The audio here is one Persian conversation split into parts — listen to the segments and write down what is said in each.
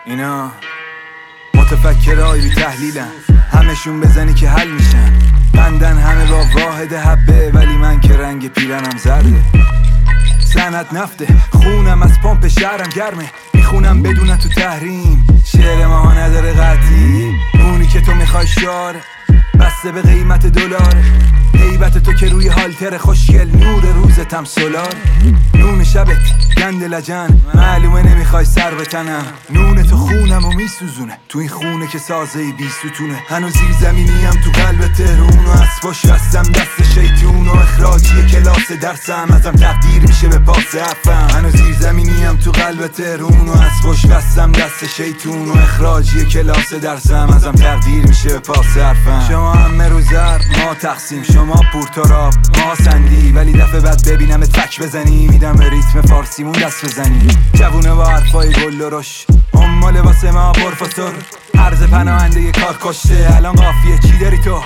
اینا متفکرای بی تحلیلن، همشون بزنی که حل میشن. بندن همه با واحد حبه، ولی من که رنگ پیرنم زرده. صنعت نفته، خونم از پمپ شهرم گرمه. میخونم بدون تو تحریم، شعر ما نداره قطعی. اونی که تو میخوای شاره، بسته به قیمت دلار. هیبت تو که روی هالتر خوشگل، نور روزتم سولار. نون شبت گند لجن، معلومه نمیخوای سر بتنم. نون تو خونم و میسوزونه، تو این خونه که سازه بی ستونه. هنوز زیر زمینیم تو قلب تهرون و اسباش بستم دست شیطون. و اخراجی کلاس درسم ازم تقدیر میشه به پاس حرفم. هنوز زیر زمینیم تو قلب تهرون و اسباش بستم دست شیطون. و اخراجی کلاس درسم ازم تقدیر میشه به پاس حرفم. شما همه رو زرد، ما تقسیم، شما پورتوراب، ما سندی. ولی دفعه بعد ببینم تک بزنی، میدم به ریتم فارسیمون دست بزنی. جوونه با حرفای گل و رش، امال واسه ما پرفسور. عرض پناهنده کار کشته، الان قافیه چی داری تو؟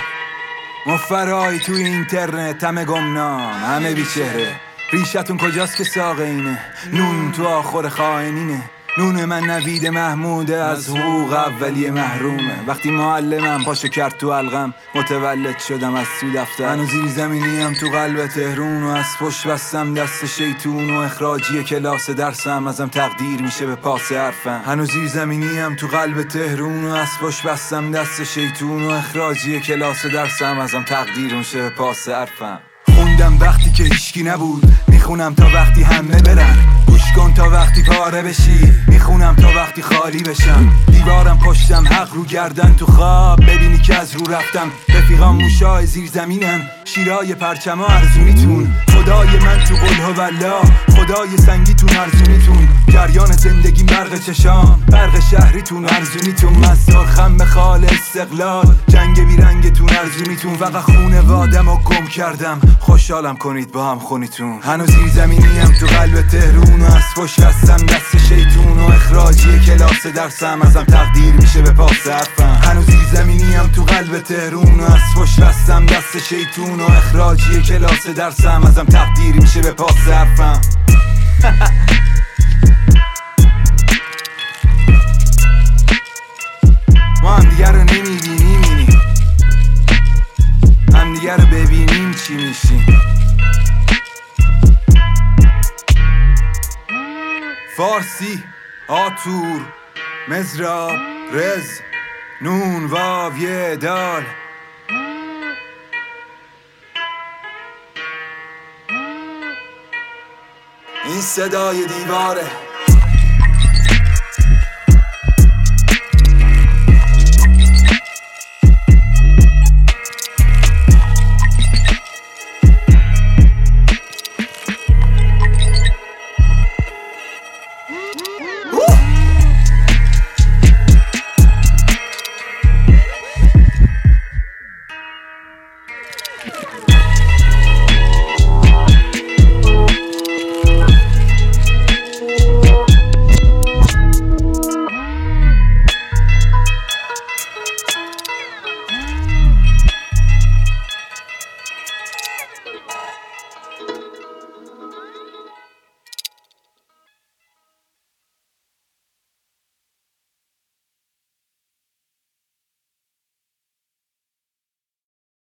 مفرایی تو اینترنت، همه گمنام، همه بیچهره. ریشتون کجاست که ساقه اینه؟ نون تو آخور خائنینه. نون من نوید محموده، از حقوق اولیه محرومه. وقتی معلمم پاشو کرد تو حلقم، متولد شدم از تو دفتر. هنوز زیر زمینیم تو قلب تهرون و از پشت بستم دست شیطون. و اخراجی کلاس درسم ازم تقدیر میشه به پاس حرفم. هنوز زیر زمینیم تو قلب تهرون و از پشت بستم دست شیطون. و اخراجی کلاس درسم ازم تقدیر میشه به پاس حرفم. خوندم وقتی که هیچکی نبود، میخونم تا وقتی همه برن. گوش کن تا وقتی پاره بشی، میخونم تا وقتی خالی بشم. دیوارم پشتم، حق رو گردن تو خواب، ببینی که از رو رفتم. رفیقام موشای زیر زمینن، شیرای پرچم ها ارزونیتون. خدای من تو قل هوالله، خدای سنگیتون ارزونیتون. جریان زندگی برق چشام، برق شهریتون ارزونیتون. من سرخم به خال استقلال، جنگ بیرنگتون ارزونیتون. فقط خونه وادم و گم کردم، خوشحالم کنید با هم خونیتون. هنوز زیر زمینیم تو قلب تهرون و از پشت بستم دست شیطون. و اخراجی کلاس درسم ازم تقدیر میشه به پاس حرفم. هنوز زیر زمینیم تو قلب تهرون و از پشت بستم دست شیطون. و اخراجی کلاس درسم ازم تقدیر میشه به پاس حرفم. ما هم دیگر رو نمیبینیم، اینیم هم دیگر رو ببینیم چی میشیم. فارسی، آتور، مزراب، رز، نون، واو، یه دال. این صدای دیواره.